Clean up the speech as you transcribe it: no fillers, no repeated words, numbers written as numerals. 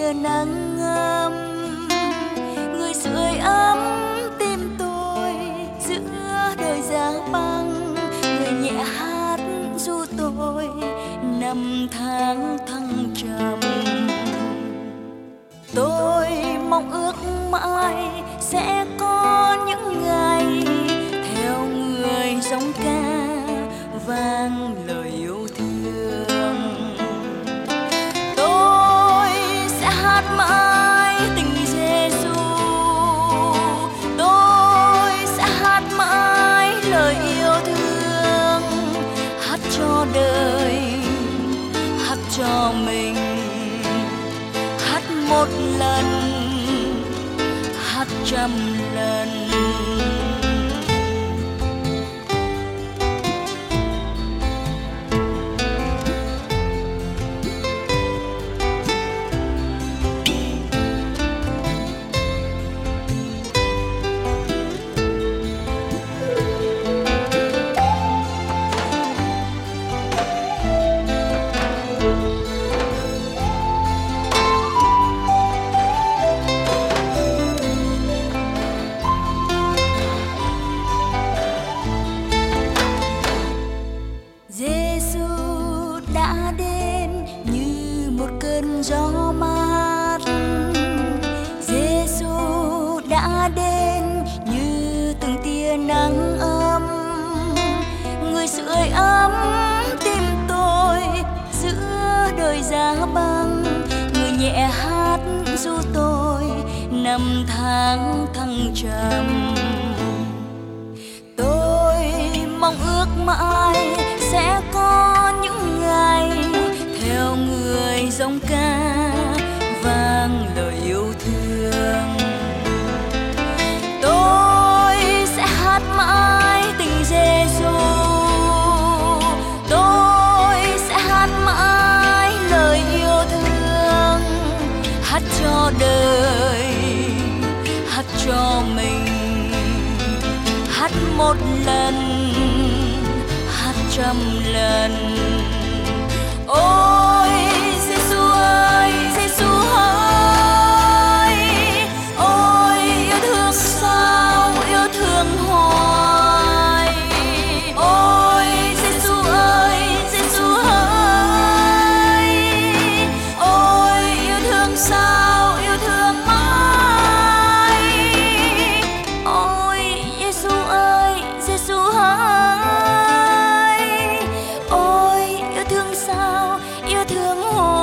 tia nắng ấm, người sưởi ấm tim tôi giữa đời giá băng, người nhẹ hát ru tôi năm tháng thăng trầm. Tôi mong ước mãi sẽ có những ngày theo người giọng ca vang lời yêu thương. Tôi sẽ hát mãi tình Giêsu, tôi sẽ hát mãi lời yêu thương, hát cho đời, hát cho mình, hát một lần, hát trăm lần. Giêsu đã đến như một cơn gió mát, Giêsu đã đến như từng tia nắng ấm, người sưởi ấm tim tôi giữa đời giá băng, người nhẹ hát ru tôi năm tháng thăng trầm. Tôi mong ước mãi sẽ có những ngày theo người giọng ca vang lời yêu thương. Tôi sẽ hát mãi tình Giêsu, tôi sẽ hát mãi lời yêu thương, hát cho đời, hát cho mình, hát một lần, hát trăm lần. Ôi Giêsu ơi, Giêsu ơi, ôi yêu thương sao, yêu thương hoài. Ôi Giêsu ơi, Giêsu ơi, ôi yêu thương sao, yêu thương mãi. Ôi Giêsu ơi, Giêsu ơi, ôi yêu thương sao, yêu thương hoài.